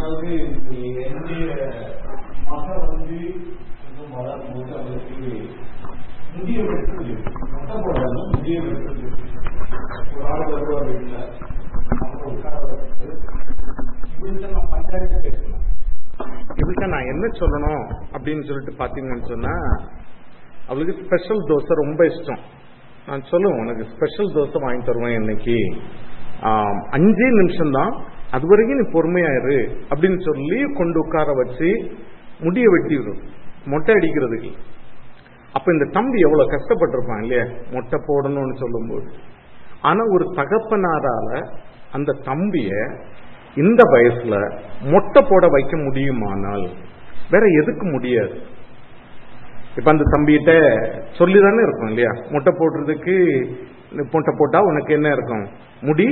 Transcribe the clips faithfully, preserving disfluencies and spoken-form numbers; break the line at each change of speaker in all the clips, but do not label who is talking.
அதாவது என்னுடைய மகன் வந்து இன்னும் வளரும் போது அவருக்கு முதிய வெட்டுது மொட்டை போடாமல் முதிய வெட்டுது. ஒரு ஆள் வருவார் வீட்டில் அவங்க உட்கார வச்சுட்டு இவள்கிட்ட நான் பஞ்சாயத்து பேசணும்.
இவள்கிட்ட நான் என்ன சொல்லணும் அப்படின்னு சொல்லிட்டு பாத்தீங்கன்னு சொன்னா, அவளுக்கு ஸ்பெஷல் தோசை ரொம்ப இஷ்டம். நான் சொல்லுவேன், உனக்கு ஸ்பெஷல் தோசை வாங்கி தருவேன் இன்னைக்கு, அஞ்சே நிமிஷம் தான், அது வரைக்கும் நீ பொறுமையாயிரு அப்படின்னு சொல்லி கொண்டு உட்கார வச்சு முடிய வெட்டிடும் மொட்டை அடிக்கிறதுக்கு. அப்ப இந்த தம்பி எவ்வளவு கஷ்டப்பட்டிருப்பான் இல்லையா மொட்டை போடணும்னு சொல்லும் போது. ஆனா ஒரு தகப்பனாரால அந்த தம்பிய இந்த வயசுல மொட்டை போட வைக்க முடியுமானால் வேற எதுக்கு முடியாது? இப்ப அந்த தம்பிகிட்ட சொல்லிதானே இருக்கும் இல்லையா, மொட்டை போடுறதுக்கு மொட்டை போட்டா உனக்கு என்ன இருக்கும், முடி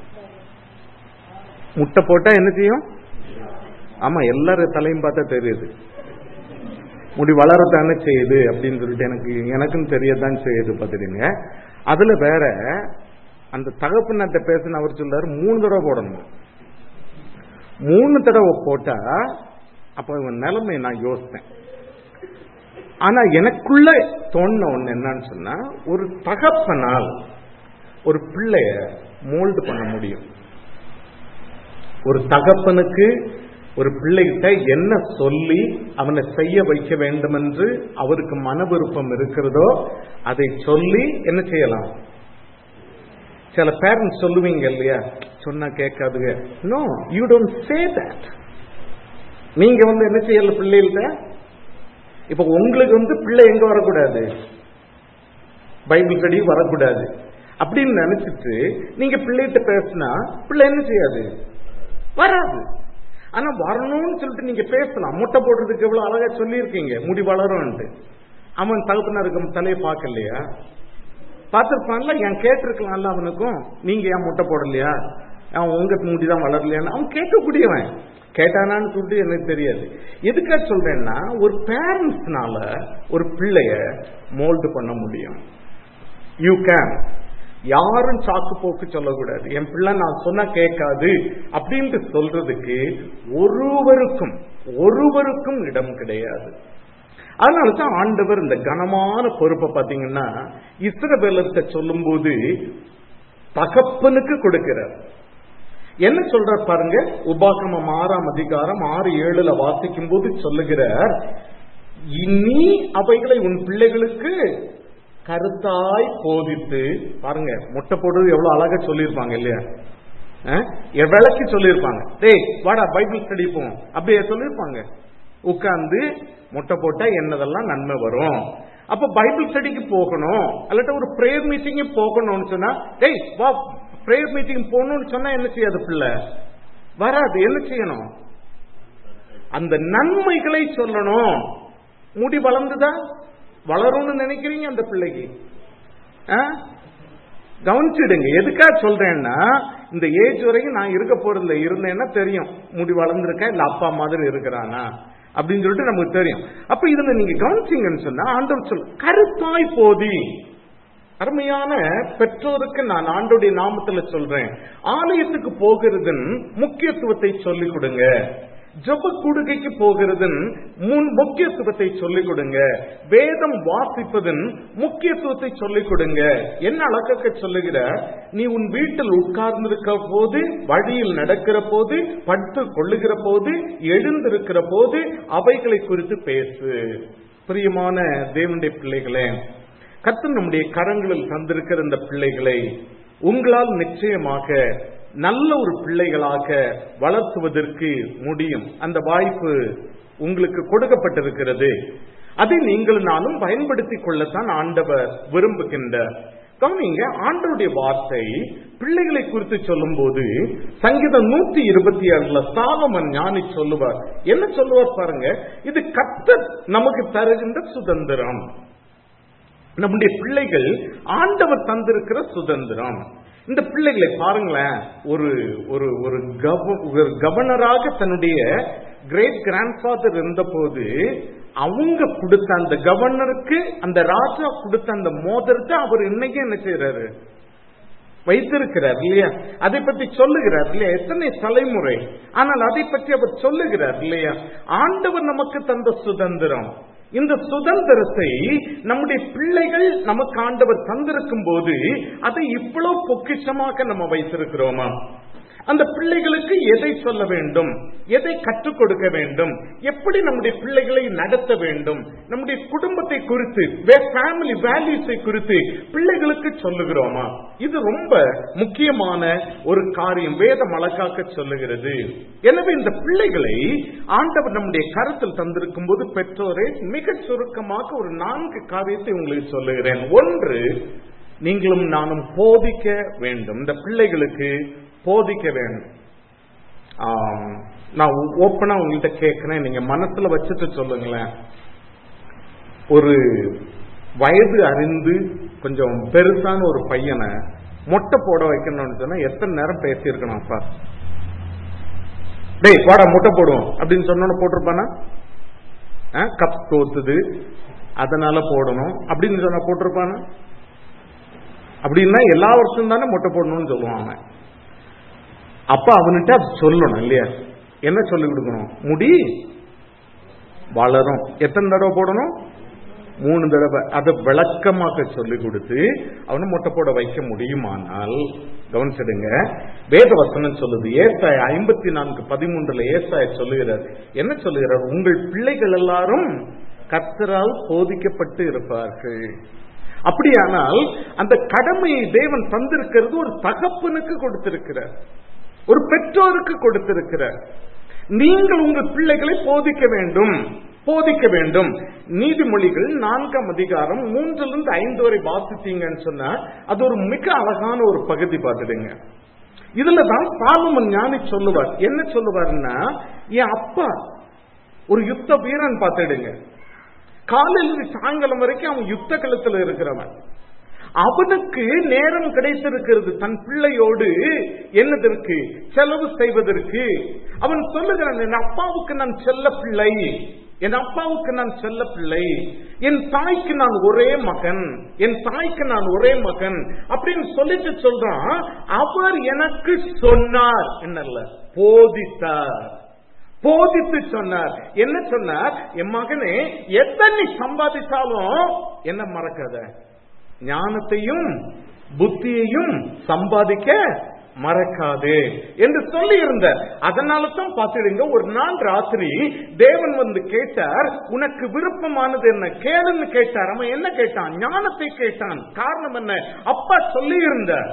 முட்டை போட்டா என்ன செய்யும்? ஆமா, எல்லாரும் தலையும் பார்த்தா தெரியுது, முடி வளரத்தானே செய்யுது அப்படின்னு சொல்லிட்டு எனக்கு எனக்குன்னு தெரியதான் செய்யுது பார்த்துடுங்க. அதுல வேற அந்த தகப்பன்கிட்ட பேசுன அவர் சொல்லாரு மூணு தடவை போடணும். மூணு தடவை போட்டா அப்ப இவன் நிலைமை நான் யோசித்தேன். ஆனா எனக்குள்ள தோணுன ஒண்ணு என்னன்னு சொன்னா, ஒரு தகப்பனால் ஒரு பிள்ளைய மோல்டு பண்ண முடியும். ஒரு தகப்பனுக்கு ஒரு பிள்ளைகிட்ட என்ன சொல்லி அவனை செய்ய வைக்க வேண்டும் என்று அவருக்கு மன விருப்பம் இருக்கிறதோ அதை சொல்லி என்ன செய்யலாம். சில பேரண்ட்ஸ் சொல்லுவீங்க இல்லையா, சொன்னா கேட்காதுங்க. No, you don't say that. நீங்க வந்து என்ன செய்யல பிள்ளைகிட்ட, இப்ப உங்களுக்கு வந்து பிள்ளை எங்க வரக்கூடாது, பைபிள் படி வரக்கூடாது அப்படின்னு நினைச்சிட்டு நீங்க பிள்ளைகிட்ட பேசினா பிள்ளை என்ன செய்யாது, வராது. ஆனா வரணும்னு சொல்லிட்டு நீங்க பேசலாம். முட்டை போடுறதுக்கு எவ்வளவு அழகா சொல்லி இருக்கீங்க, முடி வளரும். அவன் தகப்பனா இருக்க தலையை பார்க்கலையா, பார்த்திருப்பான்ல, என் கேட்டிருக்கலாம்ல அவனுக்கும், நீங்க ஏன் முட்டை போடலையா, அவன் உங்க முடிதான் வளரலையான்னு அவன் கேட்கக்கூடியவன். கேட்டானான்னு சொல்லிட்டு எனக்கு தெரியாது. எதுக்காக சொல்றேன்னா, ஒரு பேரண்ட்ஸ்னால ஒரு பிள்ளைய மோல்டு பண்ண முடியும். You can. யாரும் சாக்கு போக்கு சொல்லக்கூடாது, என் பிள்ளை நான் சொன்னா கேட்காது அப்படின்ட்டு சொல்றதுக்கு ஒருவருக்கும் ஒருவருக்கும் இடம் கிடையாது. அதனாலதான் ஆண்டவர் இந்த கனமான பொறுப்பை பாத்தீங்கன்னா இஸ்ரவேலர்கிட்ட சொல்லும் போது தகப்பனுக்கு கொடுக்கிறார். என்ன சொல்ற பாருங்க, உபாகமம் ஆறாம் அதிகாரம் ஆறு ஏழுல வாசிக்கும் போது சொல்லுகிறார், இனி அவைகளை உன் பிள்ளைகளுக்கு கருத்தாய் போதித்து. பாருங்க, முட்டை போடுறது எவ்வளவு அழகா சொல்லியிருப்பாங்க இல்லையா, விளக்கி சொல்லியிருப்பாங்க. டேய் வாடா பைபிள் ஸ்டடி போவோம் அப்படியே சொல்லியிருப்பாங்க. உட்கார்ந்து முட்டை போட்டா என்னதெல்லாம் நன்மை வரும், அப்ப பைபிள் ஸ்டடிக்கு போகணும், அல்லட்ட ஒரு பிரேயர் மீட்டிங் போகணும்னு சொன்னா, டேய் வா பிரேயர் மீட்டிங் போகணும்னு சொன்னா என்ன செய்யாது, பிள்ளை வராது. என்ன செய்யணும், அந்த நன்மைகளை சொல்லணும். முடி வளர்ந்துதா, வளரும்னு நினைக்கிறீங்க அந்த பிள்ளைக்கு, கவனிச்சிடுங்க. எதுக்காக சொல்றேன்னா, இந்த ஏஜ் வரைக்கும் நான் இருக்க போறதுல இருந்தேன்னா தெரியும் முடி வளர்ந்துருக்கா இல்ல அப்பா மாதிரி இருக்கிறானா அப்படின்னு சொல்லிட்டு நமக்கு தெரியும். அப்ப இதுல நீங்க கவனிச்சீங்கன்னு சொன்னா, ஆண்டவர் சொல் கருத்தாய் போதி. அருமையான பெற்றோருக்கு நான் ஆண்டோடைய நாமத்துல சொல்றேன், ஆலயத்துக்கு போகிறதன் முக்கியத்துவத்தை சொல்லிக் கொடுங்க, ஜெப கூடுகைக்கு போகிறதன் முன் முக்கியத்துவத்தை சொல்லிக் கொடுங்க, வேதம் வாசிப்பதன் முக்கியத்துவத்தை சொல்லிக் கொடுங்க. என்ன அழகாக சொல்லுகிற, நீ உன் வீட்டில் உட்கார்ந்திருக்கிற போது, வழியில் நடக்கிற போது, படுத்து கொள்ளுகிற போது, எழுந்திருக்கிற போது அவைகளை குறித்து பேசு. பிரியமான தேவனுடைய பிள்ளைகளே, கர்த்தர் நம்முடைய கரங்களில் தந்திருக்கிற இந்த பிள்ளைகளை உங்களால் நிச்சயமாக நல்ல ஒரு பிள்ளைகளாக வளர்த்துவதற்கு முடியும். அந்த வாய்ப்பு உங்களுக்கு கொடுக்கப்பட்டிருக்கிறது. அதை நீங்கள் நானும் பயன்படுத்திக் கொள்ளத்தான் ஆண்டவர் விரும்புகின்றார். கவனிங்க, ஆண்டவருடைய வார்த்தை பிள்ளைகளை குறித்து சொல்லும் போது சங்கீதம் நூத்தி இருபத்தி ஏழுல சாலமன் ஞானி சொல்லுவார். என்ன சொல்லுவார் பாருங்க, இது கர்த்தர் நமக்கு தருகின்ற சுதந்திரம். நம்முடைய பிள்ளைகள் ஆண்டவர் தந்திருக்கிற சுதந்திரம். இந்த பிள்ளைகளை பாருங்களேன், ஒரு ஒரு கவர்னராக தன்னுடைய கிரேட் கிராண்ட்ஃபாதர் இருந்த போது அவங்க கொடுத்த அந்த கவர்னருக்கு, அந்த ராஜா கொடுத்த அந்த மோதிரத்தை அவர் இன்னைக்கு என்ன செய்யறாரு, வைத்திருக்கிறார் இல்லையா? அதை பற்றி சொல்லுகிறார் இல்லையா? எத்தனை தலைமுறை, ஆனால் அதை பற்றி அவர் சொல்லுகிறார் இல்லையா? ஆண்டவர் நமக்கு தந்த சுதந்திரம், இந்த சுதந்திரத்தை நம்முடைய பிள்ளைகள் நமக்கு ஆண்டவர் தந்திருக்கும் போது அதை இவ்வளவு பொக்கிஷமாக நம்ம வைத்திருக்கிறோமா? அந்த பிள்ளைகளுக்கு எதை சொல்ல வேண்டும், எதை கற்றுக் கொடுக்க வேண்டும், எப்படி நம்முடைய பிள்ளைகளை நடத்த வேண்டும், நம்முடைய குடும்பத்தை குறித்து, ஃபேமிலி வேல்யூஸை குறித்து பிள்ளைகளுக்கு சொல்லுகிறோமா? இது ரொம்ப முக்கியமான ஒரு காரியம் வேதம் அழகாக்க சொல்லுகிறது. எனவே இந்த பிள்ளைகளை ஆண்டவர் நம்முடைய கருத்தில் தந்திருக்கும் போது பெற்றோரை மிக சுருக்கமாக ஒரு நான்கு காரியத்தை உங்களுக்கு சொல்லுகிறேன். ஒன்று, நீங்களும் நானும் போதிக்க வேண்டும். இந்த பிள்ளைகளுக்கு போதிக்க வேண்டும். நான் ஓப்பனா உங்கள்கிட்ட கேட்கிறேன், நீங்க மனசுல வச்சுட்டு சொல்லுங்களேன். ஒரு வயது அறிந்து கொஞ்சம் பெருசான ஒரு பையனை மொட்டை போட வைக்கணும்னு சொன்னா எத்தனை நேரம் பேசியிருக்கணும்? அப்பா டேய் போட மொட்டை போடுவோம் அப்படின்னு சொன்ன போட்டிருப்பானா? கப் தோத்துது அதனால போடணும் அப்படின்னு சொன்னா போட்டிருப்பானா? அப்படின்னா எல்லா வருஷம் தானே மொட்டை போடணும்னு சொல்லுவான் அவன். அப்ப அவன்கிட்ட சொல்லணும் இல்லையா? என்ன சொல்லி கொடுக்கணும்? முடி வளரும், எத்தனை தடவை போடணும்? மூணு தடவை. அதை விளக்கமாக சொல்லி கொடுத்து அவனை மொட்டை போட வைக்க முடியுமானால் கவனிச்சிடுங்க, வேத வசனம் சொல்லுது. ஏசாயா ஐம்பத்தி நான்கு பதிமூன்றுல ஏசாயா சொல்லுகிறார். என்ன சொல்லுகிறார்? உங்கள் பிள்ளைகள் எல்லாரும் கர்த்தரால் போதிக்கப்பட்டு இருப்பார்கள். அப்படியானால் அந்த கடமையை தேவன் தந்திருக்கிறது ஒரு தகப்பனுக்கு கொடுத்திருக்கிறார், ஒரு பெற்றோருக்கு கொடுத்திருக்கிறார். நீங்கள் உங்கள் பிள்ளைகளை போதிக்க வேண்டும், போதிக்க வேண்டும். நீதிமொழிகள் நான்காம் அதிகாரம் மூன்றிலிருந்து ஐந்து வரை வாசித்தீங்கன்னு சொன்னா அது ஒரு மிக அழகான ஒரு பகுதி. பார்த்துடுங்க, இதுலதான் சாலமன் ஞானி சொல்லுவார். என்ன சொல்லுவாருன்னா, என் அப்பா ஒரு யுத்த வீரன். பார்த்துடுங்க, காலையில் சாயங்காலம் வரைக்கும் அவன் யுத்த களத்தில் இருக்கிறவன். அவனுக்கு நேரம் கிடைத்திருக்கிறது தன் பிள்ளையோடு என்னதற்கு செலவு செய்வதற்கு. அவன் சொல்லுகிறான், என் அப்பாவுக்கு நான் செல்ல பிள்ளை, என் அப்பாவுக்கு நான் செல்ல பிள்ளை, என் தாய்க்கு நான் ஒரே மகன், என் தாய்க்கு நான் ஒரே மகன் அப்படின்னு சொல்லிட்டு சொல்றான். அவர் எனக்கு சொன்னார், என்னல்ல போதித்தார், போதித்து சொன்னார். என்ன சொன்னார்? என் மகனே, எத்தனை சம்பாதித்தாலும் என்ன மறக்காத, ஞானத்தையும் புத்தியையும் சம்பாதிக்க மறக்காது என்று சொல்லி இருந்தார். அதனால தான் பார்த்துடுங்க, ஒரு நாள் ராத்திரி தேவன் வந்து கேட்டார், உனக்கு விருப்பமானது என்ன கேளுன்னு கேட்டார். அவன் என்ன கேட்டான்? ஞானத்தை கேட்டான். காரணம் என்ன? அப்பா சொல்லி இருந்தார்.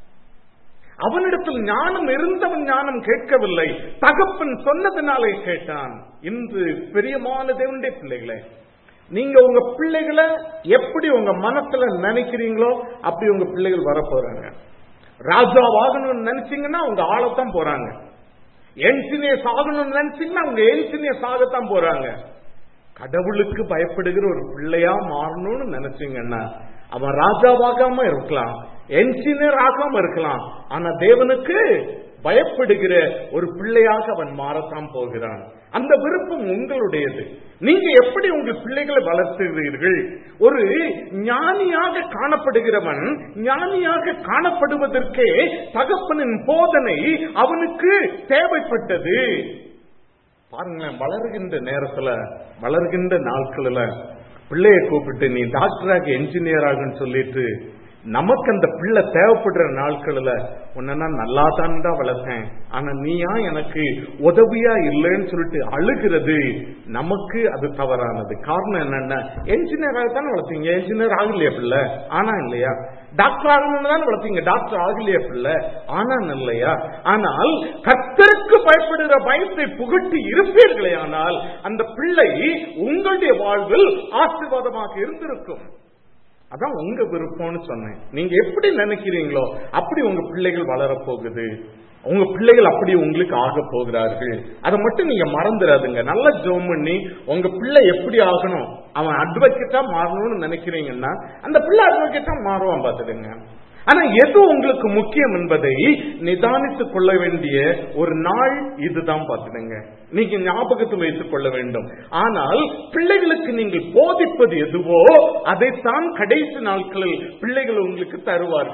அவனிடத்தில் ஞானம் இருந்தவன் ஞானம் கேட்கவில்லை, தகப்பன் சொன்னதுனாலே கேட்டான். இன்று பிரியமான தேவனுடைய பிள்ளைகளே, நீங்க உங்க பிள்ளைகளை எப்படி உங்க மனசுல நினைக்கிறீங்களோ அப்படி உங்க பிள்ளைகள் வர போறாங்க. ராஜாவாகணும்னு நினைச்சீங்கன்னா உங்க ஆளத்தான் போறாங்க. என்ஜினியர்ஸ் ஆகணும்னு நினைச்சீங்கன்னா உங்க என்ஜினியர்ஸ் ஆகத்தான் போறாங்க. கடவுளுக்கு பயப்படுகிற ஒரு பிள்ளையா மாறணும்னு நினைச்சீங்கன்னா அவன் ராஜாவாகாம இருக்கலாம், என்ஜினியர் ஆகாம இருக்கலாம், ஆனா தேவனுக்கு பயப்படுகிற ஒரு பிள்ளையாக அவன் மாறத்தான் போகிறான். அந்த விருப்பம் உங்களுடையது. நீங்க எப்படி உங்கள் பிள்ளைகளை வளர்த்துகிறீர்கள்? ஒரு ஞானியாக காணப்படுகிறவன் ஞானியாக காணப்படுவதற்கே தகப்பனின் போதனை அவனுக்கு தேவைப்பட்டது. பாருங்களேன், வளர்கின்ற நேரத்துல, வளர்கின்ற நாட்களில் பிள்ளைய கூப்பிட்டு நீ டாக்டராக என்ஜினியர் ஆகுன்னு சொல்லிட்டு, நமக்கு அந்த பிள்ளை தேவைப்படுற நாட்களில் உன்ன நல்லா தான் தான் வளர்த்தேன், ஆனா நீயா எனக்கு உதவியா இல்லைன்னு சொல்லிட்டு அழுகிறது, நமக்கு அது தவறானது. காரணம் என்னன்னா, என்ஜினியராக தானே வளர்த்தீங்க, என்ஜினியர் ஆகலையா பிள்ளை? ஆனா இல்லையா? டாக்டர் ஆகணும்னு தானே வளர்த்தீங்க, டாக்டர் ஆகலையா பிள்ளை? ஆனா இல்லையா? ஆனால் கர்த்தருக்கு பயப்படுகிற பயத்தை புகட்டி இருப்பீர்களே, ஆனால் அந்த பிள்ளை உங்களுடைய வாழ்வில் ஆசீர்வாதமாக இருந்திருக்கும். அதான் உங்க விருப்பம்னு சொன்னேன். நீங்க எப்படி நினைக்கிறீங்களோ அப்படி உங்க பிள்ளைகள் வளரப்போகுது, உங்க பிள்ளைகள் அப்படி உங்களுக்கு ஆக போகிறார்கள். அதை மட்டும் நீங்க மறந்துடாதுங்க. நல்ல ஜெபம் பண்ணி உங்க பிள்ளை எப்படி ஆகணும், அவன் அட்வொகேட்டா மாறணும்னு நினைக்கிறீங்கன்னா அந்த பிள்ளை அட்வொகேட்டா மாறுவான். பார்த்துடுங்க. ஆனா எது உங்களுக்கு முக்கியம் என்பதை நிதானித்துக் கொள்ள வேண்டிய ஒரு நாள் இதுதான். பார்த்துடுங்க, நீங்க ஞாபகத்தில் வைத்துக் கொள்ள வேண்டும். ஆனால் பிள்ளைகளுக்கு நீங்கள் போதிப்பது எதுவோ அதைத்தான் கடைசி நாட்களில் பிள்ளைகள் உங்களுக்கு தருவார்கள்.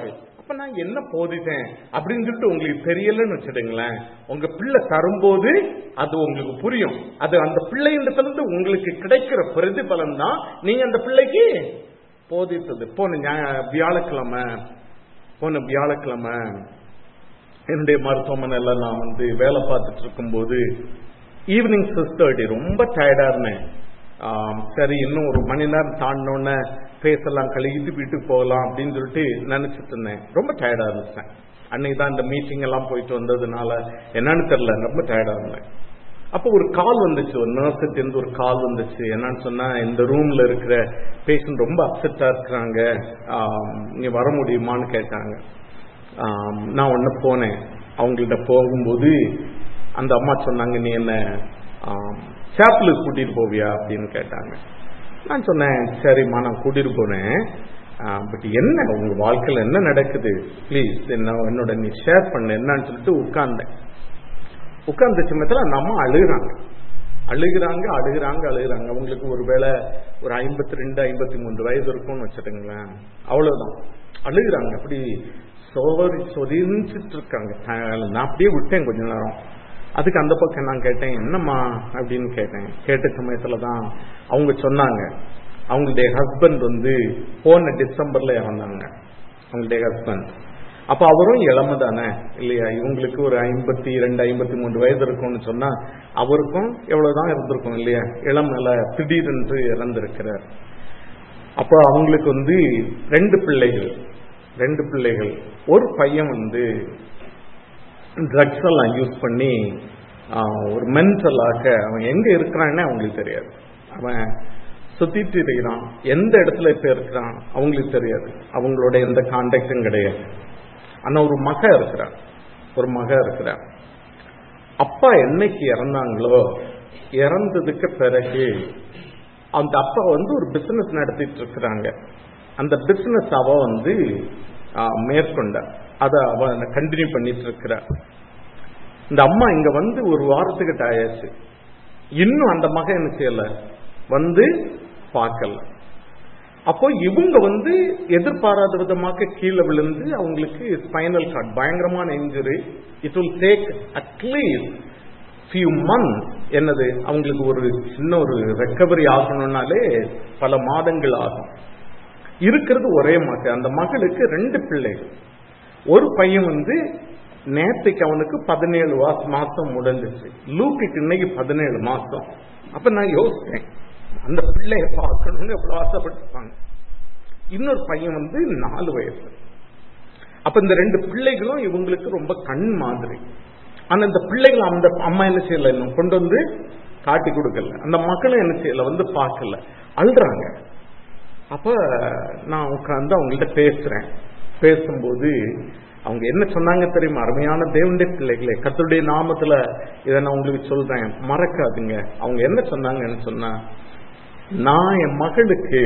அப்ப நான் என்ன போதிட்டேன் அப்படின்னு சொல்லிட்டு உங்களுக்கு தெரியலன்னு வச்சுடுங்களேன், உங்க பிள்ளை தரும்போது அது உங்களுக்கு புரியும். அது அந்த பிள்ளையிடத்திலிருந்து உங்களுக்கு கிடைக்கிற பிரதிபலன் தான் நீங்க அந்த பிள்ளைக்கு போதித்தது. போன வியாழக்கிழமை போன வியாழக்கிழமை என்னுடைய மருத்துவமனையில நான் வந்து வேலை பார்த்துட்டு இருக்கும் போது ஈவினிங் சிக்ஸ் தேர்ட்டி ரொம்ப டயர்டா இருந்தேன். சரி இன்னும் ஒரு மணி நேரம் தாண்டினோன்னு பேசலாம், கழுகிட்டு வீட்டுக்கு போகலாம் அப்படின்னு சொல்லிட்டு நினைச்சிட்டு இருந்தேன். ரொம்ப டயர்டா இருந்துச்சேன். அன்னைக்கு தான் இந்த மீட்டிங் எல்லாம் போயிட்டு வந்ததுனால என்னன்னு தெரியல, ரொம்ப டயர்டா இருந்தேன். அப்போ ஒரு கால் வந்துச்சு, ஒரு நர்ஸுக்கு இருந்து ஒரு கால் வந்துச்சு. என்னன்னு சொன்னா, இந்த ரூம்ல இருக்கிற பேஷண்ட் ரொம்ப அப்செட்டா இருக்கிறாங்க, நீங்க வர முடியுமான்னு கேட்டாங்க. நான் ஒன்னு போனேன். அவங்கள்ட்ட போகும்போது அந்த அம்மா சொன்னாங்க, நீ என்ன சேப்பலுக்கு கூட்டிட்டு போவியா அப்படின்னு கேட்டாங்க. நான் சொன்னேன், சரிம்மா நான் கூட்டிட்டு போனேன், பட் என்ன உங்க வாழ்க்கையில என்ன நடக்குது பிளீஸ் என்ன என்னோட நீ ஷேர் பண்ண என்னன்னு சொல்லிட்டு உட்கார்ந்தேன். உட்கார்ந்த சமயத்துல அந்த அம்மா அழுகுறாங்க அழுகுறாங்க அழுகுறாங்க அழுகுறாங்க அவங்களுக்கு ஒருவேளை ஒரு ஐம்பத்தி ரெண்டு ஐம்பத்தி மூன்று வயது இருக்கும்னு வச்சுட்டுங்களேன், அவ்வளவுதான். அழுகுறாங்க, அப்படி சோரி சொதிச்சுட்டு இருக்காங்க. நான் அப்படியே விட்டேன் கொஞ்ச நேரம். அதுக்கு அந்த பக்கம் நான் கேட்டேன், என்னம்மா அப்படின்னு கேட்டேன். கேட்ட சமயத்துலதான் அவங்க சொன்னாங்க, அவங்களுடைய ஹஸ்பண்ட் வந்து போன டிசம்பர்ல இறந்தாங்க. அவங்களுடைய ஹஸ்பண்ட் அப்ப அவரும் இளமை தானே இல்லையா, இவங்களுக்கு ஒரு ஐம்பத்தி ரெண்டு ஐம்பத்தி மூன்று வயது இருக்கும்னு சொன்னா அவருக்கும் எவ்வளவுதான் இருந்திருக்கும் இல்லையா, இளமையில திடீரென்று இறந்திருக்கிறார். அப்ப அவங்களுக்கு வந்து ரெண்டு பிள்ளைகள் ரெண்டு பிள்ளைகள் ஒரு பையன் வந்து ட்ரக்ஸ் எல்லாம் யூஸ் பண்ணி ஒரு மென்டலாக அவன் எங்க இருக்கிறான்னு அவங்களுக்கு தெரியாது. அவன் சுத்திட்டு இருக்கிறான், எந்த இடத்துல இப்ப இருக்கிறான் அவங்களுக்கு தெரியாது, அவங்களோட எந்த கான்டாக்டும் கிடையாது. ஆனா ஒரு மக இருக்கிறான் ஒரு மக இருக்கிறான் அப்பா என்னைக்கு இறந்தாங்களோ இறந்ததுக்கு பிறகு அந்த அப்பா வந்து ஒரு பிசினஸ் நடத்திட்டு இருக்கிறாங்க. அந்த பிசினஸ் அவ வந்து மேற்கொண்ட அதை அவ கண்டினியூ பண்ணிட்டு இருக்கிற. இந்த அம்மா இங்க வந்து ஒரு வாரத்துக்கிட்ட ஆயாச்சு, இன்னும் அந்த மகன் என்ன செய்யல வந்து பார்க்கல. அப்போ இவங்க வந்து எதிர்பாராத விதமாக கீழே விழுந்து அவங்களுக்கு ஸ்பைனல் கார்டு பயங்கரமான injury. It will take at least few months. என்னது அவங்களுக்கு ஒரு சின்ன ஒரு ரெக்கவரி ஆகணும்னாலே பல மாதங்கள் ஆகும். இருக்கிறது ஒரே மகள். அந்த மகளுக்கு ரெண்டு பிள்ளைகள். ஒரு பையன் வந்து நேற்றுக்கு அவனுக்கு பதினேழு மாசம் முடிஞ்சிச்சு, லூக்குக்கு இன்னைக்கு பதினேழு மாசம். அப்ப நான் யோசிச்சேன், அந்த பிள்ளைய பார்க்கணும்னு எவ்வளவு ஆசைப்பட்டிருப்பாங்க. இன்னொரு பையன் வந்து நாலு வயசு. அப்ப இந்த ரெண்டு பிள்ளைகளும் இவங்களுக்கு ரொம்ப கண் மாதிரி. ஆனா இந்த பிள்ளைகள் அந்த அம்மா என்ன செய்யல, இன்னும் கொண்டு வந்து காட்டி கொடுக்கல. அந்த மக்களும் என்ன செய்யல, வந்து பார்க்கல, அழுறாங்க. அப்ப நான் உட்கார்ந்து அவங்கள்ட்ட பேசுறேன். பேசும்போது அவங்க என்ன சொன்னாங்க தெரியுமா, அருமையான தேவனுடைய பிள்ளைகளே, கர்த்தருடைய நாமத்துல இதை நான் உங்களுக்கு சொல்றேன், மறக்காதுங்க. அவங்க என்ன சொன்னாங்கன்னு சொன்னா, நான் என் மகளுக்கு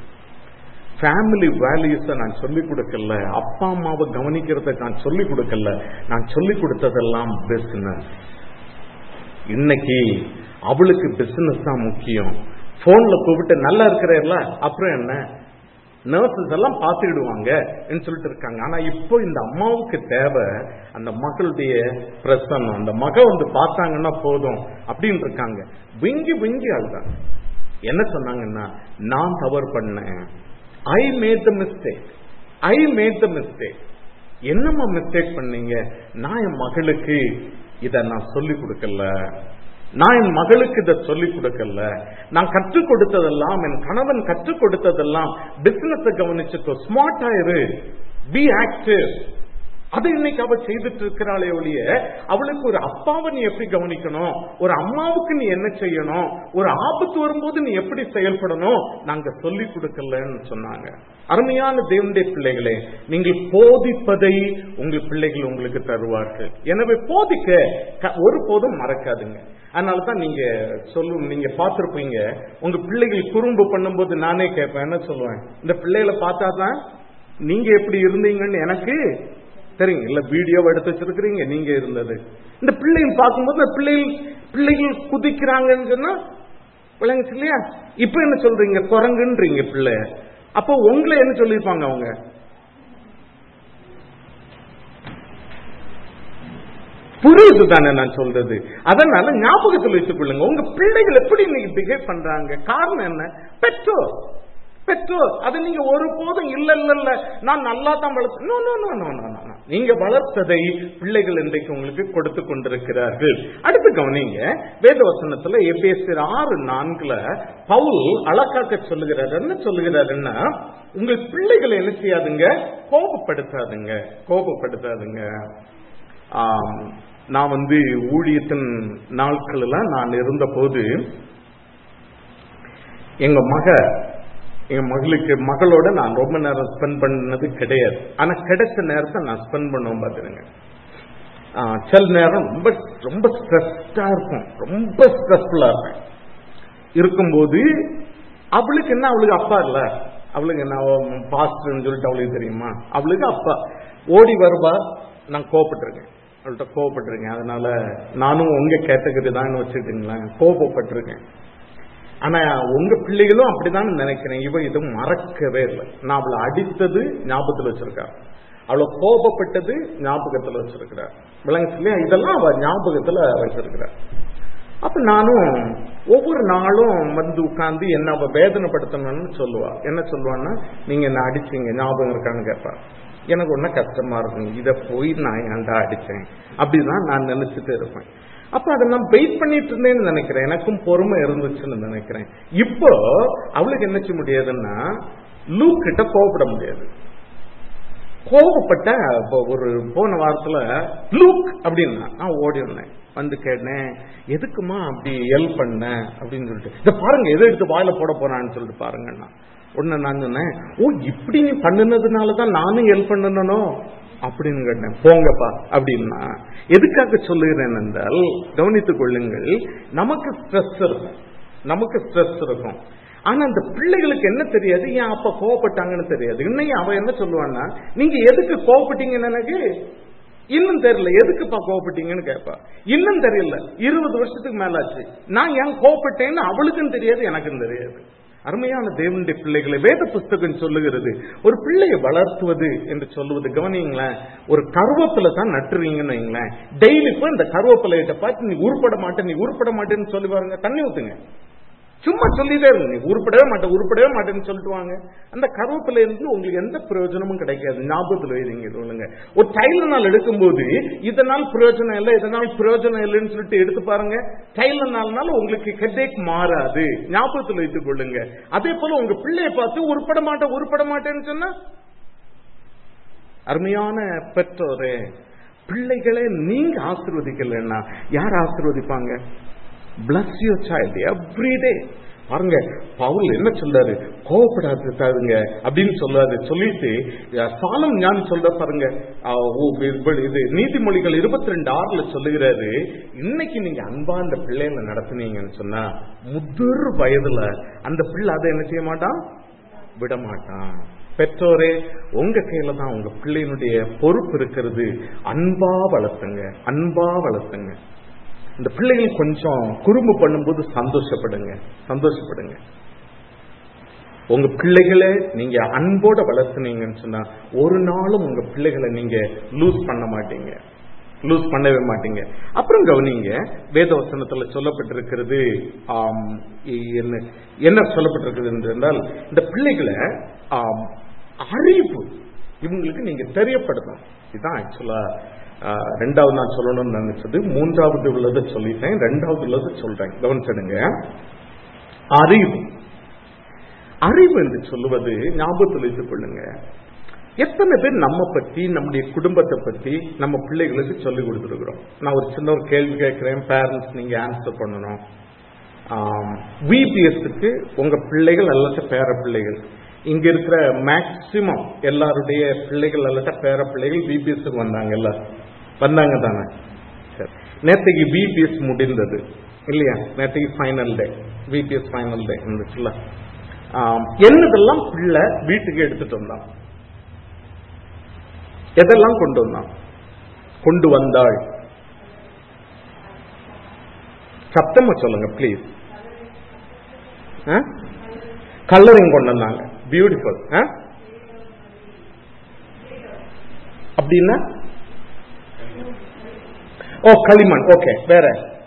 ஃபேமிலி வேல்யூஸை நான் சொல்லிக் கொடுக்கல, அப்பா அம்மாவை கவனிக்கிறத நான் சொல்லிக் கொடுக்கல, நான் சொல்லிக் கொடுத்ததெல்லாம் பிசினஸ். இன்னைக்கு அவளுக்கு பிசினஸ் தான் முக்கியம். போன்ல கூப்பிட்டு நல்லா இருக்கிறல, அப்புறம் என்ன நர்சஸ் எல்லாம் பார்த்துடுவாங்க சொல்லிட்டு இருக்காங்க. ஆனா இப்போ இந்த அம்மாவுக்கு தேவை அந்த மகளுடைய பிரசன்னம், அந்த மக வந்து பார்த்தாங்கன்னா போதும் அப்படின்னு இருக்காங்க. விங்கி விங்கி அழுதாங்க. என்ன சொன்னாங்கன்னா, நான் தவறு பண்ணேன், I made the mistake I made the mistake. என்னம்மா மிஸ்டேக் பண்ணீங்க? நான் என் மகளுக்கு இத நான் சொல்லிக் கொடுக்கல, நான் என் மகளுக்கு இதை சொல்லிக் கொடுக்கல, நான் கற்றுக் கொடுத்ததெல்லாம், என் கணவன் கற்றுக் கொடுத்ததெல்லாம் பிசினஸ் கவனிச்சுக்கோ, ஸ்மார்ட் ஆயிரு, பி ஆக்டிவ். அதை இன்னைக்கு அவ செய்துட்டு இருக்கிறாளே ஒழிய, அவளுக்கு ஒரு அப்பாவை நீ எப்படி கவனிக்கணும், ஒரு அம்மாவுக்கு நீ என்ன செய்யணும், ஒரு ஆபத்து வரும்போது நீ எப்படி செயல்படணும் நாங்க சொல்லிக் கொடுக்கலன்னு சொன்னாங்க. அருமையான தேவனுடைய பிள்ளைகளே, நீங்கள் போதிப்பதை உங்கள் பிள்ளைகள் உங்களுக்கு தருவார்கள். எனவே போதிக்க ஒருபோதும் மறக்காதுங்க. அதனாலதான் நீங்க சொல்லும், நீங்க பார்த்திருப்பீங்க, உங்க பிள்ளைகள் குறும்பு பண்ணும்போது நானே கேட்பேன், என்ன சொல்லுவேன், இந்த பிள்ளைகளை பார்த்தாதான் நீங்க எப்படி இருந்தீங்கன்னு எனக்கு தெரியும். இல்ல வீடியோவை எடுத்து வச்சிருக்கிறீங்க நீங்க இருந்தது. இந்த பிள்ளைகள் பார்க்கும்போது இந்த பிள்ளைகள் பிள்ளைகள் குதிக்கிறாங்கன்னு சொன்னா விளங்குச்சு இல்லையா? இப்ப என்ன சொல்றீங்க, குரங்குன்றீங்க பிள்ளை. அப்போ உங்களை என்ன சொல்லிருப்பாங்க அவங்க? புரியுது தானே நான் சொல்றது? அதனால ஞாபகத்தில் வைத்துக் கொள்ளுங்க, உங்க பிள்ளைகள் எப்படி இன்னைக்கு பிஹேவ் பண்றாங்க. காரணம் என்ன? பெற்றோர். பெற்றோர் அது நீங்க ஒருபோதும் இல்ல இல்ல இல்ல நான் நல்லா தான் வளர்த்து, நீங்க வளர்த்ததை பிள்ளைகள் இன்றைக்கு உங்களுக்கு கொடுத்து கொண்டிருக்கிறார்கள். அடுத்து கவனிங்க, வேதவசனத்துல எபேசியர் ஆறு நான்குல பவுல் அழகாக்க சொல்லுகிறார். என்ன சொல்லுகிறாருன்னா, உங்கள் பிள்ளைகளை என்ன செய்யாதுங்க, கோபப்படுத்தாதுங்க, கோபப்படுத்தாதுங்க. நான் வந்து ஊழியத்தின் நாட்கள் நான் இருந்த போது எங்க மக எங்க மகளுக்கு மகளோட நான் ரொம்ப நேரம் ஸ்பெண்ட் பண்ணது கிடையாது. ஆனா கிடைச்ச நேரத்தை நான் ஸ்பெண்ட் பண்ணுவோம் பாத்துருங்க. சில நேரம் ரொம்ப ரொம்ப ஸ்ட்ரெஸ்டா இருக்கும், ரொம்ப ஸ்ட்ரெஸ்ஃபுல்லா இருக்கும். இருக்கும்போது அவளுக்கு என்ன, அவளுக்கு அப்பா இல்ல, அவளுக்கு என்ன பாஸ்டர்னு சொல்லிட்டு அவளுக்கு தெரியுமா, அவளுக்கு அப்பா ஓடி வருவா. நான் கோபப்பட்டிருக்கேன், அவள்கிட்ட கோபப்பட்டிருக்கேன். அதனால நானும் உங்க கேட்டகரி தான் வச்சுக்கிட்டீங்களேன், கோபப்பட்டிருக்கேன். ஆனா உங்க பிள்ளைகளும் அப்படிதான் நினைக்கிறேன். இவ இது மறக்கவே இல்லை. நான் அவளை அடித்தது ஞாபகத்தில் வச்சிருக்காரு, அவளை கோபப்பட்டது ஞாபகத்தில் வச்சிருக்கிறார். விளங்குச்சு, இதெல்லாம் அவ ஞாபகத்துல வச்சிருக்கிறார். அப்ப நானும் ஒவ்வொரு நாளும் வந்து உட்கார்ந்து என்ன அவ வேதனைப்படுத்தணும்னு சொல்லுவா. என்ன சொல்லுவான்னா, நீங்க என்ன அடிச்சீங்க ஞாபகம் இருக்கான்னு கேட்பா. எனக்கு ஒன்னும் கஷ்டமா இருக்கும், இதை போய் நான் ஏன்டா அடிச்சேன் அப்படிதான் நான் நினைச்சிட்டு இருப்பேன். அப்ப அதை நான் வெயிட் பண்ணிட்டு இருந்தேன்னு நினைக்கிறேன், எனக்கும் பொறுமை இருந்துச்சுன்னு நினைக்கிறேன். இப்போ அவளுக்கு என்ன செய்ய முடியாதுன்னா, லூக் கிட்ட கோபப்பட முடியாது. கோபப்பட்ட ஒரு போன வாரத்துல லூக் அப்படின்னா நான் ஓடி இருந்தேன், வந்து கேட்டேன், எதுக்குமா அப்படி எல் பண்ண அப்படின்னு சொல்லிட்டு, இதை பாருங்க எதை எடுத்து வாயில போட போறான்னு சொல்லிட்டு பாருங்கன்னா, உடனே நான் சொன்னேன், ஓ இப்படி நீ பண்ணினதுனாலதான் நானும் எல் பண்ணணும் அப்படின்னு கேட்டேன். போங்கப்பா அப்படின்னா எதுக்காக சொல்லுகிறேன் என்றால், கவனித்துக் கொள்ளுங்கள், நமக்கு ஸ்ட்ரெஸ் இருக்கும், நமக்கு ஸ்ட்ரெஸ் இருக்கும். ஆனா அந்த பிள்ளைகளுக்கு என்ன தெரியாது, ஏன் அப்பா கோவப்பட்டாங்கன்னு தெரியாது. இன்னைக்கு அவன் என்ன சொல்லுவான்னா, நீங்க எதுக்கு கோவப்பட்டீங்கன்னு எனக்கு இன்னும் தெரியல, எதுக்குப்பா கோவப்பட்டீங்கன்னு கேட்பா. இன்னும் தெரியல, இருபது வருஷத்துக்கு மேலாச்சு, நான் ஏன் கோவப்பட்டேன்னு அவளுக்கும் தெரியாது, எனக்கும் தெரியாது. அருமையான தேவனுடைய பிள்ளைகளை வேத புஸ்தகம் சொல்லுகிறது, ஒரு பிள்ளையை வளர்த்துவது என்று சொல்லுவது, கவனிங்களேன், ஒரு கருவேப்பிலை தான் நட்டுறீங்கன்னு வைங்களேன், டெய்லி போய் இந்த கருவேப்பிலையிட்ட பார்த்து நீ உருப்பட மாட்டேன் நீ உருப்பட மாட்டேன்னு சொல்லி பாருங்க, தண்ணி ஊத்துங்க. சும்மா சொல்லிட்டே இருங்க, நீ உருப்படவே மாட்டேன் உருப்படவே மாட்டேன்னு சொல்லிட்டு வாங்க, அந்த கருவேப்பிலை இருந்து உங்களுக்கு எந்த பிரயோஜனமும் கிடைக்காது. ஞாபகத்தில் வைங்க சொல்லுங்க. ஒரு டைலனால் எடுக்கும்போது இதனால் பிரயோஜனம் இல்லை இதனால் பிரயோஜனம் இல்லைன்னு சொல்லிட்டு எடுத்து பாருங்க, டைலனால உங்களுக்கு ஹெட்டேக் மாறாது. ஞாபகத்தில் வைத்துக் கொள்ளுங்க. அதே போல உங்க பிள்ளையை பார்த்து உருப்பட மாட்டேன் உருப்பட மாட்டேன்னு சொன்னா, அருமையான பெற்றோரே, பிள்ளைகளை நீங்க ஆசீர்வதிக்கலன்னா யார் ஆசீர்வதிப்பாங்க? Bless your child every day. பாருங்க, பவுல் என்ன சொல்றாரு, கோவப்படாதுங்க அப்படின்னு சொல்றாரு. சொல்லிட்டு சாலம் ஞானி சொல்ற பாருங்க, இது நீதிமொழிகள் இருபத்தி ரெண்டு ஆறுல சொல்லுகிறாரு, இன்னைக்கு நீங்க அன்பா அந்த பிள்ளைகளை நடத்துனீங்கன்னு சொன்னா, முதிர் வயதுல அந்த பிள்ளை அதை என்ன செய்ய மாட்டான், விட மாட்டான். பெற்றோரே, உங்க கையில தான் உங்க பிள்ளையினுடைய பொறுப்பு இருக்கிறது. அன்பா வளர்த்துங்க, அன்பா வளர்த்துங்க. இந்த பிள்ளைகள் கொஞ்சம் குறும்பு பண்ணும்போது சந்தோஷப்படுங்க, சந்தோஷப்படுங்க. உங்க பிள்ளைகளை நீங்க அன்போட வளர்த்துனீங்கன்னு சொன்னா, ஒரு நாளும் உங்க பிள்ளைகளை நீங்க லூஸ் பண்ண மாட்டீங்க, லூஸ் பண்ணவே மாட்டீங்க. அப்புறம் கவனிங்க, வேதவசனத்துல சொல்லப்பட்டிருக்கிறது என்ன என்ன சொல்லப்பட்டிருக்கிறது என்றால், இந்த பிள்ளைகளை அறிவு இவங்களுக்கு நீங்க தெரியப்படுத்தணும். இதுதான் ஆக்சுவலா ரெண்டாவது நான் சொல்லணும்னு நினைச்சது. மூன்றாவது உள்ளதை சொல்லிட்டேன், ரெண்டாவது உள்ளதை சொல்றேன், கவனிச்சிடுங்க. அறிவு அறிவு என்று சொல்லுவது ஞாபகத்தில் வைத்துக் கொள்ளுங்க. எத்தனை பேர் நம்ம பத்தி நம்முடைய குடும்பத்தை பத்தி நம்ம பிள்ளைகளுக்கு சொல்லிக் கொடுத்துருக்கிறோம்? நான் ஒரு சின்ன ஒரு கேள்வி கேட்கிறேன், பேரண்ட்ஸ் நீங்க ஆன்சர் பண்ணணும். விபிஎஸ்க்கு உங்க பிள்ளைகள் அல்லது பேர பிள்ளைகள், இங்க இருக்கிற மேக்சிமம் எல்லாருடைய பிள்ளைகள் அல்லது பேர பிள்ளைகள் பிபிஎஸ்க்கு வந்தாங்க, எல்லாரும் வந்தாங்க தானே? சரி, நேற்றைக்கு பிபிஎஸ் முடிந்தது இல்லையா? நேற்றைக்கு final day, BBS final day இருந்துச்சுல்ல. என்னதெல்லாம் பிள்ளை வீட்டுக்கு எடுத்துட்டு வந்தான், எதெல்லாம் கொண்டு வந்தான், கொண்டு வந்தாள்? சத்தமா சொல்லுங்க பிளீஸ். கலரிங் கொண்டு வந்தாங்க, பியூட்டிஃபுல். அப்படின்னா ஓ களிமண். ஓகே, வேற?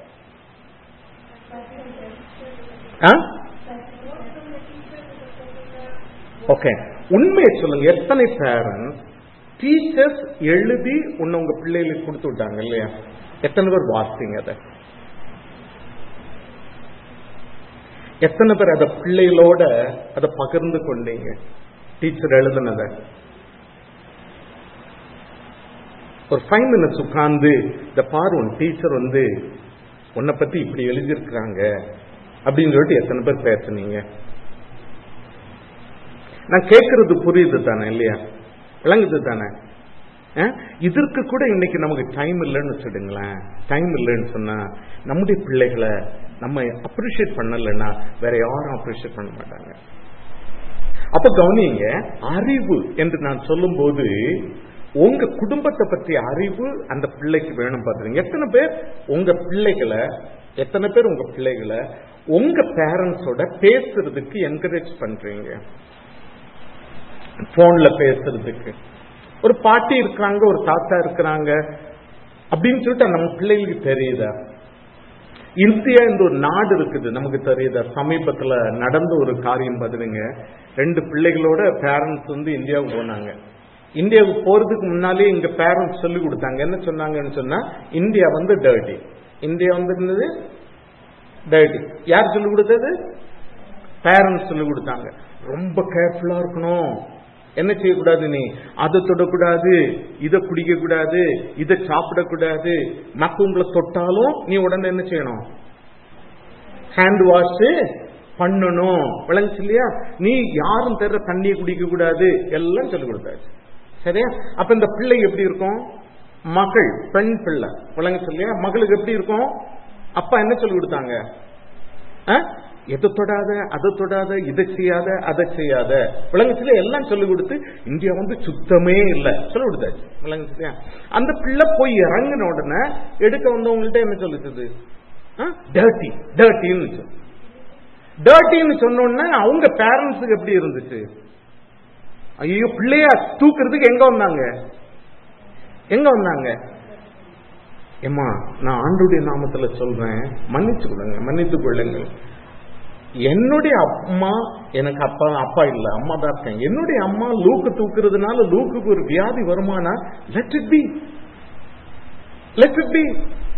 ஓகே, உண்மையை சொல்லுங்க. எத்தனை பேரண்ட்ஸ் டீச்சர்ஸ் எழுதி உன்னை உங்க பிள்ளைகளுக்கு கொடுத்து விட்டாங்க இல்லையா? எத்தனை பேர் வாசிங்க அதை? எத்தனை பேர் அதை பிள்ளைகளோட அதை பகிர்ந்து கொண்டீங்க? டீச்சர் எழுதுனத ஒரு ஃபைவ் மினிட்ஸ் உட்கார்ந்து இந்த பாரு உன் டீச்சர் வந்து உன்னை பத்தி இப்படி எழுதியிருக்கிறாங்க அப்படின்னு சொல்லிட்டு எத்தனை பேர் பேசுனீங்க? நான் கேட்கறது புரியுது தானே இல்லையா? விளங்குது தானே? இதற்கு கூட இன்னைக்கு நமக்கு டைம் இல்லைன்னு வச்சுடுங்களேன். டைம் இல்லைன்னு சொன்னா நம்முடைய பிள்ளைகளை நம்ம அப்ரிஷியேட் பண்ணலன்னா வேற யாரும் அப்ரிஷியேட் பண்ண மாட்டாங்க. அப்ப கவனிங்க, அறிவு என்று நான் சொல்லும் போது உங்க குடும்பத்தை பற்றிய அறிவு அந்த பிள்ளைக்கு வேணும். பாத்துறீங்க எத்தனை பேர் உங்க பிள்ளைகளை எத்தனை பேர் உங்க பிள்ளைகளை உங்க பேரண்ட்ஸோட பேசுறதுக்கு என்கரேஜ் பண்றீங்க? போன்ல பேசுறதுக்கு ஒரு பாட்டி இருக்கிறாங்க, ஒரு தாத்தா இருக்கிறாங்க அப்படின்னு சொல்லிட்டு நம்ம பிள்ளைகளுக்கு தெரியுதா? இந்தியா இந்த ஒரு நாடு இருக்குது நமக்கு தெரியுதா? சமீபத்துல நடந்த ஒரு காரியம் பாத்துடுங்க. ரெண்டு பிள்ளைகளோட பேரண்ட்ஸ் வந்து இந்தியாவுக்கு போனாங்க. இந்தியாவுக்கு போறதுக்கு முன்னாலே எங்க பேரண்ட்ஸ் சொல்லி கொடுத்தாங்க. என்ன சொன்னாங்கன்னு சொன்னா, இந்தியா வந்து டர்ட்டி. இந்தியா வந்து இருந்தது டர்ட்டி. யார் சொல்லி கொடுத்தது? பேரண்ட்ஸ் சொல்லி கொடுத்தாங்க. ரொம்ப கேர்ஃபுல்லா இருக்கணும். என்ன செய்யக்கூடாது? நீ அதை தொடக்கூடாது, இதை குடிக்க கூடாது, இதை சாப்பிடக்கூடாது. மற்றவங்களை தொட்டாலும் நீ உடனே என்ன செய்யணும்? ஹேண்ட் வாஷ் பண்ணணும். விளங்குச்சு இல்லையா? நீ யாரும் தர தண்ணியை குடிக்க கூடாது, எல்லாம் சொல்லிக் கொடுத்தாச்சு. சரியா? அப்ப இந்த பிள்ளை எப்படி இருக்கும்? மகள், பெண் பிள்ளை. விளங்குச்சு இல்லையா? மகளுக்கு எப்படி இருக்கும்? அப்பா என்ன சொல்லி கொடுத்தாங்க? எதை தொடாத, அதை தொடாத, இதை செய்யாத, அதை செய்யாத. விளங்குச்சுல? எல்லாம் சொல்லிக் கொடுத்து இந்தியா வந்து சுத்தமே இல்லை சொல்லி கொடுத்தாச்சு. விளங்குச்சு? அந்த பிள்ளை போய் இறங்கின உடனே எடுக்க வந்தவங்கள்ட்ட என்ன சொல்லுச்சு? டர்ட்டி டர்ட்டின்னு டர்ட்டின்னு சொன்ன உடனே அவங்க பேரண்ட்ஸுக்கு எப்படி இருந்துச்சு? ஐயோ, பிள்ளைய தூக்குறதுக்கு எங்க வந்தாங்க? எங்க வந்தாங்க? ஏமா, நான் ஆண்டுடைய நாமத்துல சொல்றேன், மன்னிச்சு கொடுங்க, மன்னித்துக் கொள்ளுங்கள். என்னுடைய அம்மா, எனக்கு அப்பா அப்பா இல்ல, அம்மா தான் இருக்கேன். என்னுடைய அம்மா லூக்கு தூக்குறதுனால லூக்குக்கு ஒரு வியாதி வருமானா? Let it be, let it be.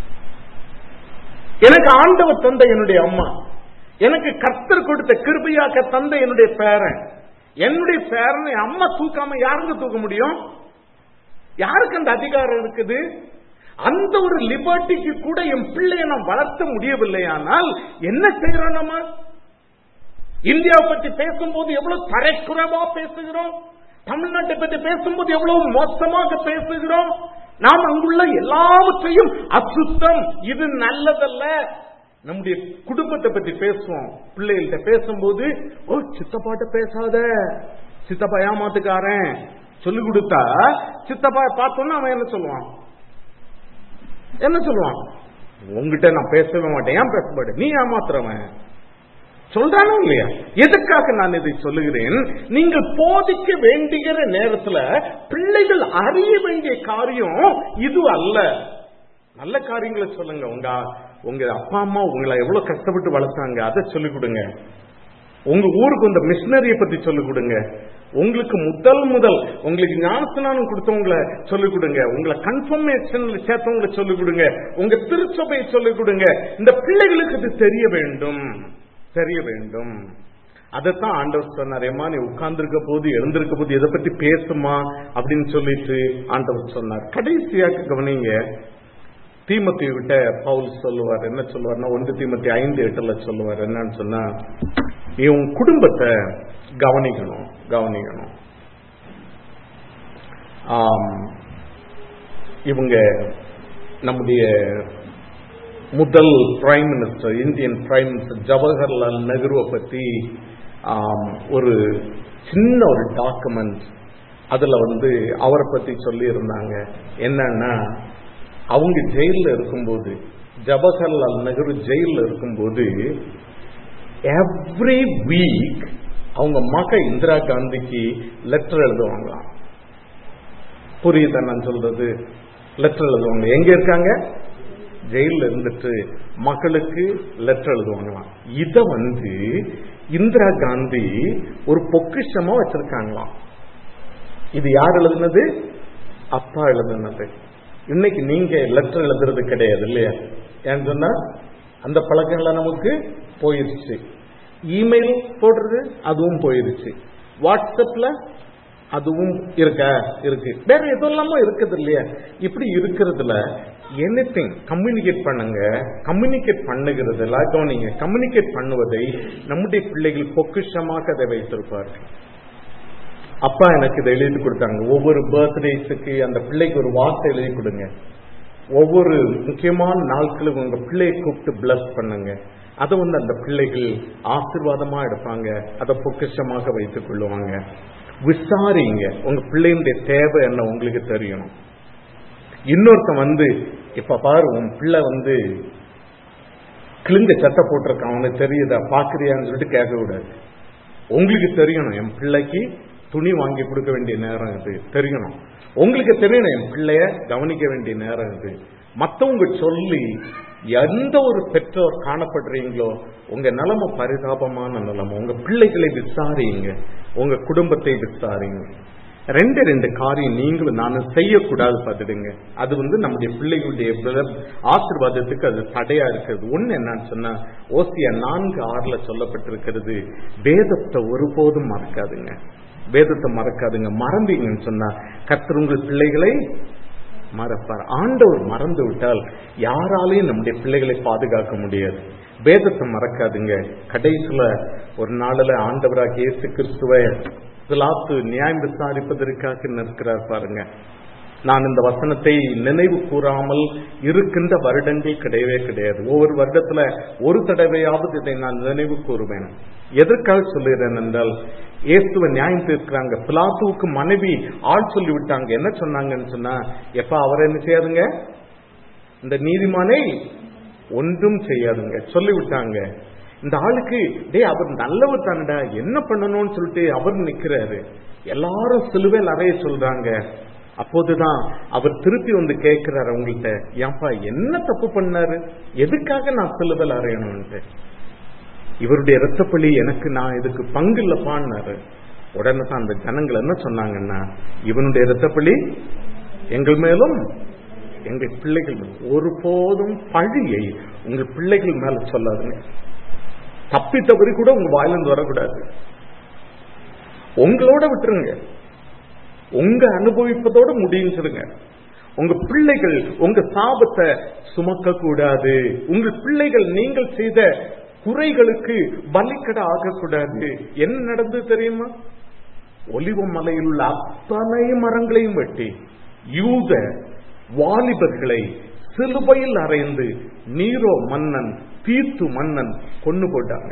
எனக்கு ஆண்டவர் தந்த என்னுடைய அம்மா, எனக்கு கர்த்தர் கொடுத்த கிருபையாக்க தந்த என்னுடைய பேரன், என்னுடைய பேரனை அம்மா தூக்காம யாருங்க தூக்க முடியும்? யாருக்கு அந்த அதிகாரம் இருக்குது? அந்த ஒரு லிபர்ட்டிக்கு கூட என் பிள்ளையை நான் வளர்த்த முடியவில்லையானால் என்ன செய்யறோம்? நம்ம இந்தியாவை பற்றி பேசும்போது எவ்வளவு தரைக்குறைவா பேசுகிறோம். தமிழ்நாட்டை பற்றி பேசும்போது எவ்வளவு மோசமாக பேசுகிறோம். நாம் அங்குள்ள எல்லாவற்றையும் அசுத்தம், இது நல்லதல்ல. நம்முடைய குடும்பத்தை பற்றி பேசுவோம். பிள்ளைகள்கிட்ட பேசும்போது, ஓ சித்தப்பாட்ட பேசாத, சித்தப்பா ஏமாத்துக்காரன் சொல்லி கொடுத்தா சித்தப்பா பார்த்தோன்னா அவன் என்ன சொல்லுவான்? என்ன சொல்லுவான்? உங்ககிட்ட நான் பேசவே மாட்டேன். ஏன் பேச மாட்டேன்? நீ ஏமாத்துறவன் சொல்றானோ இல்லையா? எதுக்காக நான் இதை சொல்லுகிறேன்? நீங்கள் போதிக்க வேண்டிய நேரத்துல பிள்ளைகள் அறிய வேண்டிய காரியம் இது அல்ல. நல்ல காரியங்களை சொல்லுங்க. உங்க உங்க அப்பா அம்மா உங்களை எவ்வளவு கஷ்டப்பட்டு வளர்த்தாங்க, அதை சொல்லிக் கொடுங்க. உங்க ஊருக்கு இந்த மிஷினரியை பத்தி சொல்லிக் கொடுங்க. உங்களுக்கு முதல் முதல் உங்களுக்கு ஞானஸ்நானம் கொடுத்தவங்களை சொல்லிக் கொடுங்க. உங்களை கன்ஃபர்மேஷன்ல சேர்த்தவங்களை சொல்லிக் கொடுங்க. உங்க திருச்சபையை சொல்லிக் கொடுங்க. இந்த பிள்ளைகளுக்கு இது தெரிய வேண்டும், தெரிய வேண்டும். அதைத்தான் ஆண்டவர் சொன்னார். ஏமா, நீ உட்கார்ந்துருக்க போது எழுந்திருக்க போது எதை பத்தி பேசுமா அப்படின்னு சொல்லிட்டு ஆண்டவர் சொன்னார். கடைசியாக கவனிங்க, தீமோத்தேயு கிட்ட பவுல் சொல்லுவார். என்ன சொல்லுவார்னா, ஒன்று தீமோத்தேயு ஐந்து எட்டுல சொல்லுவார். என்னன்னு சொன்னா, நீ உன் குடும்பத்தை கவனிக்கணும் கவனிக்கணும் இவங்க நம்முடைய முதல் prime minister, Indian prime minister Jawaharlal நேருவை பத்தி ஒரு சின்ன ஒரு டாக்குமெண்ட் அதுல வந்து அவரை பத்தி சொல்லி இருந்தாங்க. என்னன்னா, அவங்க ஜெயில இருக்கும்போது, ஜவஹர்லால் நேரு ஜெயில இருக்கும்போது எவ்ரி வீக் அவங்க மக இந்திரா காந்திக்கு லெட்டர் எழுதுவாங்களாம். புரியுதா நான் சொல்றது? லெட்டர் எழுதுவாங்க. எங்க இருக்காங்க? ஜெயில இருந்துட்டு மகளுக்கு லெட்டர் எழுதுவாங்களாம். இத வந்து இந்திரா காந்தி ஒரு பொக்கிஷமா வச்சிருக்காங்களாம். இது யார் எழுதுனது? அப்பா எழுதுனது. இன்னைக்கு நீங்க லெட்டர் எழுதுறது கிடையாது இல்லையா? ஏன்னு சொன்னா அந்த பழக்கங்கள்லாம் நமக்கு போயிருச்சு. இமெயில் போடுறது அதுவும் போயிருச்சு. வாட்ஸ்அப்ல அதுவும் இருக்க இருக்கு. வேற எதெல்லாமோ இருக்குது இல்லையா? இப்படி இருக்கிறதுல எனிதிங் கம்யூனிகேட் பண்ணுங்க. கம்யூனிகேட் பண்ணுகிறது நீங்க கம்யூனிகேட் பண்ணுவதை நம்முடைய பிள்ளைகள் பொக்கிஷமாக அதை வைத்திருப்பார்கள். அப்பா எனக்கு இதை எழுதி கொடுத்தாங்க. ஒவ்வொரு பர்த்டேஸுக்கு அந்த பிள்ளைக்கு ஒரு வார்த்தை எழுதி கொடுங்க. ஒவ்வொரு முக்கியமான நாட்களுக்கு உங்க பிள்ளையை கூப்பிட்டு பிளஸ் பண்ணுங்க. அதை வந்து அந்த பிள்ளைகள் ஆசீர்வாதமா எடுப்பாங்க. அதை பொக்கிஷமாக வைத்துக் கொள்ளுவாங்க. விசாரிங்க. உங்க பிள்ளையுடைய தேவை என்ன உங்களுக்கு தெரியணும். இன்னொருத்தன் வந்து இப்ப பாரு உன் பிள்ளை வந்து கிழிஞ்ச சட்டை போட்டிருக்கான், அவனுக்கு தெரியுதா பாக்குறியான்னு சொல்லிட்டு கேட்க கூடாது. உங்களுக்கு தெரியணும் என் பிள்ளைக்கு துணி வாங்கி கொடுக்க வேண்டிய நேரம் இது தெரியணும். உங்களுக்கு தெரியணும் என் பிள்ளைய கவனிக்க வேண்டிய நேரம் இது. மற்றவங்க சொல்லி எந்த ஒரு பெற்றோர் காணப்படுறீங்களோ உங்க நிலைமை பரிதாபமான நிலைமை. உங்க பிள்ளைகளை விசாரிங்க, உங்க குடும்பத்தை விசாரிங்க. ரெண்டு ரெண்டு காரியம் நீங்களும் நானும் செய்யக்கூடாது பார்த்துடுங்க. அது வந்து நம்முடைய பிள்ளைகளுடைய ஆசீர்வாதத்துக்கு அது தடையா இருக்கிறது. ஒண்ணு என்னன்னு சொன்னா ஓசியா நான்கு ஆறுல சொல்லப்பட்டிருக்கிறது, வேதத்தை ஒருபோதும் மறக்காதுங்க. வேதத்தை மறக்காதுங்க. மறந்தீங்கன்னு சொன்னா கர்த்தர் உங்கள் பிள்ளைகளை மறப்பார். ஆண்டவர் மறந்து விட்டால் யாராலையும் நம்முடைய பிள்ளைகளை பாதுகாக்க முடியாது. வேதத்தை மறக்காதுங்க. கடைசியில ஒரு நாளில் ஆண்டவராக இயேசு கிறிஸ்துவை பிலாத்து நியாயம் விசாரிப்பதற்காக நிற்கிறார் பாருங்க. நான் இந்த வசனத்தை நினைவு கூறாமல் இருக்கின்ற வருடங்கள் கிடையவே கிடையாது. ஒவ்வொரு வருடத்துல ஒரு தடவையாவது இதை நான் நினைவு கூறுவேன். எதற்காக சொல்லுகிறேன் என்றால், இயேசுவை நியாயம் தீர்க்கிறாங்க. பிலாத்துவுக்கு மனைவி ஆள் சொல்லி விட்டாங்க. என்ன சொன்னாங்கன்னு சொன்னா, எப்ப அவர் என்ன செய்யாதுங்க, இந்த நீதிமானை ஒன்றும் செய்யாதுங்க சொல்லிவிட்டாங்க. இந்த ஆளுக்கு டே அவர் நல்லவர் தானடா, என்ன பண்ணணும்னு சொல்லிட்டு அவர் நிக்கிறாரு. எல்லாரும் சிலுவையில் அறைய சொல்றாங்க. அப்போதுதான் அவர் திருப்பி வந்து கேட்கிறாரு அவங்கள்ட்ட, ஏன்பா என்ன தப்பு பண்ணாரு, எதுக்காக நான் சிலுவையில் அறையணும்ட்டு. இவருடைய இரத்தப்பழி எனக்கு நான் இதுக்கு பங்கு இல்லப்பான்னாரு. உடனே தான் அந்த ஜனங்கள் என்ன சொன்னாங்கன்னா, இவனுடைய இரத்தப்பழி எங்கள் மேலும் எங்கள் பிள்ளைகள் ஒருபோதும் பழியை உங்கள் பிள்ளைகள் மேல சொல்லாதுங்க. தப்பி தவறி கூட உங்க வாயிலிருந்து வரக்கூடாது. உங்களோட விட்டுருங்க, உங்க அனுபவிப்பதோட முடிஞ்சிருங்க. உங்க பிள்ளைகள் உங்க சாபத்தை சுமக்க கூடாது. உங்கள் பிள்ளைகள் நீங்கள் செய்த குறைகளுக்கு பலிக்கடை ஆகக்கூடாது. என்ன நடந்து தெரியுமா? ஒலிவ மலையில் உள்ள அத்தனை மரங்களையும் வெட்டி யூத வாலிபர்களை சிலுவையில் அறைந்து நீரோ மன்னன் தீத்து மன்னன் கொண்டு போட்டாங்க.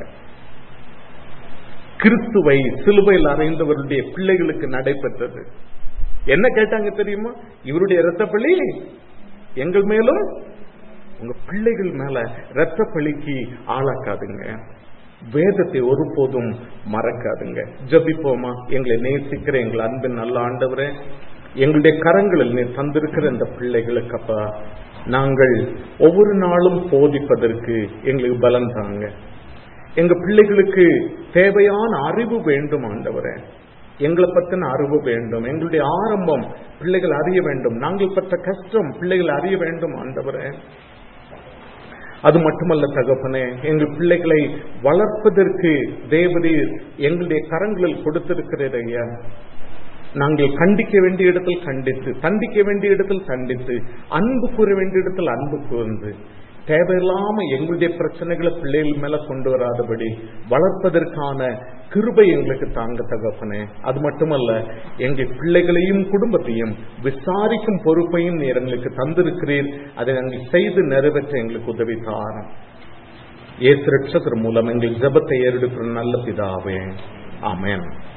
கிறிஸ்துவை சிலுவையில் அறைந்தவருடைய பிள்ளைகளுக்கு நடைபெற்றது. என்ன கேட்டாங்க தெரியுமா? இவருடைய இரத்தப்பழி எங்கள் மேலும் உங்க பிள்ளைகள் மேல இரத்தப்பழிக்கு ஆளாக்காதுங்க. வேதத்தை ஒருபோதும் மறக்காதுங்க. ஜபிப்போமா? எங்களை நேசிக்கிற எங்கள் அன்பின் நல்ல ஆண்டவரே, எங்களுடைய கரங்களில் நீ தந்திருக்கிற இந்த பிள்ளைகளுக்கு அப்பா நாங்கள் ஒவ்வொரு நாளும் போதிப்பதற்கு எங்களுக்கு பலம் தாங்க. எங்க பிள்ளைகளுக்கு தேவையான அறிவு வேண்டும் ஆண்டவரே. எங்களை பற்றின அறிவு வேண்டும். எங்களுடைய ஆரம்பம் பிள்ளைகள் அறிய வேண்டும். நாங்கள் பட்ட கஷ்டம் பிள்ளைகள் அறிய வேண்டும் ஆண்டவரே. அது மட்டுமல்ல தகப்பனே, எங்கள் பிள்ளைகளை வளர்ப்பதற்கு தேவரீர் எங்களுடைய கரங்களில் கொடுத்திருக்கிறீர் ஐயா. நாங்கள் கண்டிக்க வேண்டிய இடத்தில் கண்டித்து, தண்டிக்க வேண்டிய இடத்தில் தண்டித்து, அன்பு கூற வேண்டிய இடத்தில் அன்பு கூர்ந்து, தேவையில்லாம எங்களுடைய பிரச்சனைகளை பிள்ளைகள் மேல கொண்டு வராதபடி வளர்ப்பதற்கான கிருபை எங்களுக்கு தாங்க தகப்பனே. அது மட்டுமல்ல, எங்கள் பிள்ளைகளையும் குடும்பத்தையும் விசாரிக்கும் பொறுப்பையும் நீர் எங்களுக்கு தந்திருக்கிறீர். அதை நாங்கள் செய்து நிறைவேற்ற எங்களுக்கு உதவி தாரும். இயேசு ரட்சகர் மூலம் எங்கள் ஜெபத்தை ஏறெடுக்கிற நல்ல பிதாவே, ஆமென்.